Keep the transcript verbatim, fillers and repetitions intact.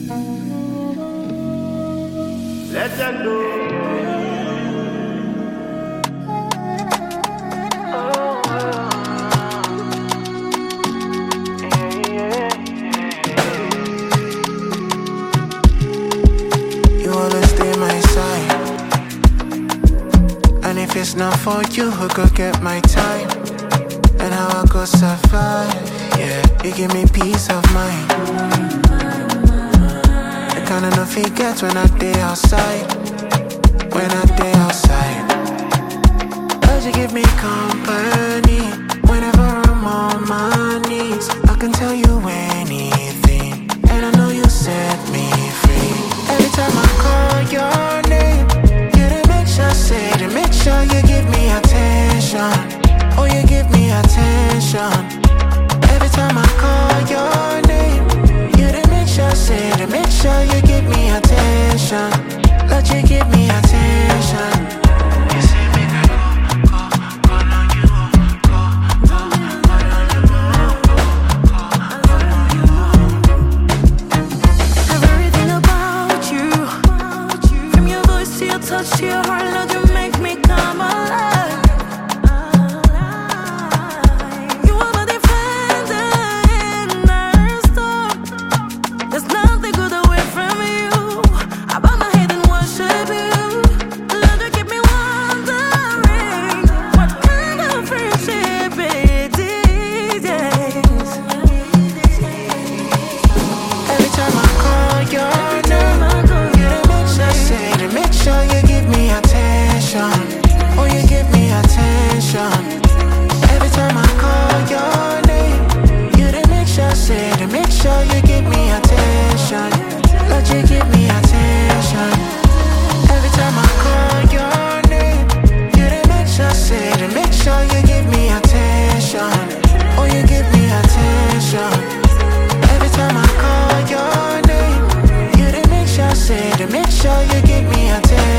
Let them know. If it's not for you, who could get my time? And how I could survive? Yeah, you give me peace of mind. I kinda know if it gets when I day outside. When I day outside. Cause you give me company. Whenever I'm on my knees, I can tell you anything. And I know you set me free. Every time I call your name, just say to make sure you give me attention. Oh, you give me attention. Every time I call your name, you to make sure, say to make sure you give me attention. Let you give me attention. You say make I go, go, call on you, go, go, call on you, go, go, call on you. Everything about you, from your voice to your touch to your heart, Lord, you make me come alive. You are my defender in our storm. There's nothing good away from you. I bow my head and worship you. Lord, you keep me wondering what kind of friendship it is. Yes. Every time I call your name, you to make sure, say to make sure you give me attention. Oh, you give me attention. Every time I call your name, you to make sure, say to make sure you give me attention. Lord, you give me attention. Every time I call your name, you to make sure, say to make sure you give me attention. Oh, you give me attention. Every time I call your name, you to make sure, say to make sure you give me attention.